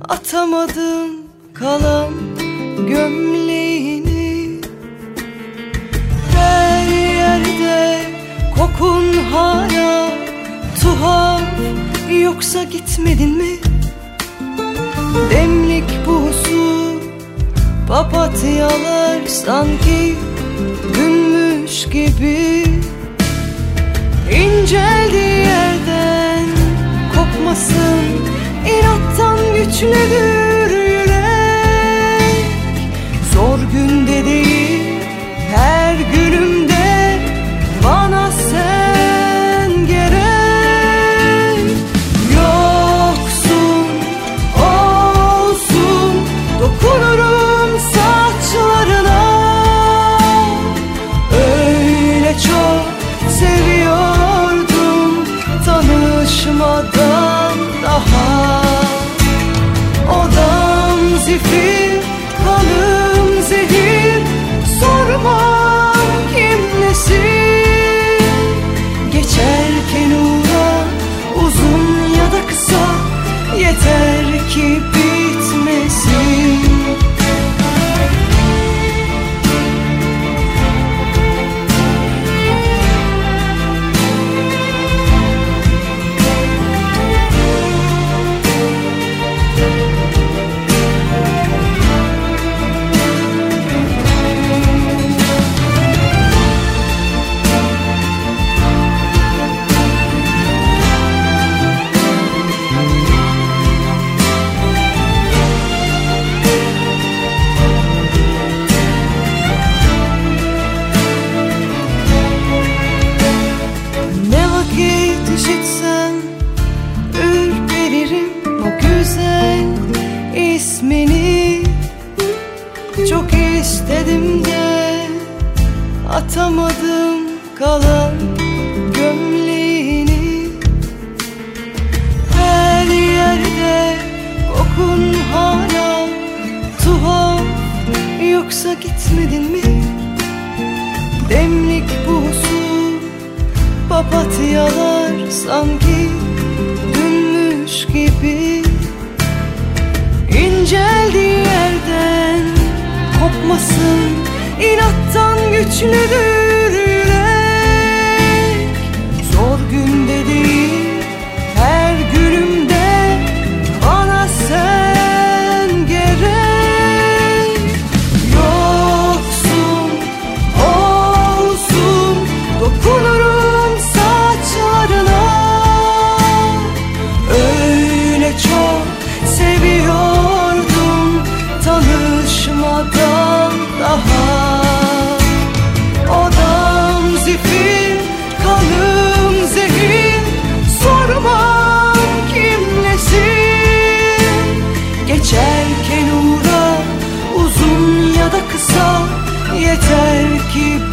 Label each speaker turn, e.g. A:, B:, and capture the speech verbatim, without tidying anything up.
A: Atamadım kalan gömleğini. Her yerde kokun hala tuhaf, yoksa gitmedin mi? Demlik buzu, papatyalar sanki dünmüş gibi. İnceldiği yerden kopmasın, inattan güçlüdür yürek. Zor günde değil, her günümde bana sen gerek. Yoksun, olsun, dokunurum saçlarına. Öyle çok seviyordum tanışmadan daha. Odam zifir, kanım zehir, sormam kimlesin. Geçerken uğra, uzun ya da kısa, yeter ki bitmesin. İşitsem ürperirim o güzel ismini. Çok istedim de atamadım kalan gömleğini. Her yerde kokun hala tuhaf, yoksa gitmedin mi? Demlik buzu, papatyalar sanki dünmüş gibi. İnceldiği yerden kopmasın, inattan güçlüdür yürek. Zor günde değil, her günümde bana sen gerek. Yoksun, olsun, dokunurum saçlarına. Öyle çok seviyordum tanışmadan daha. Odam zifir, kanım zehir, sormam kimlesin. Geçerken uğra, uzun ya da kısa, yeter ki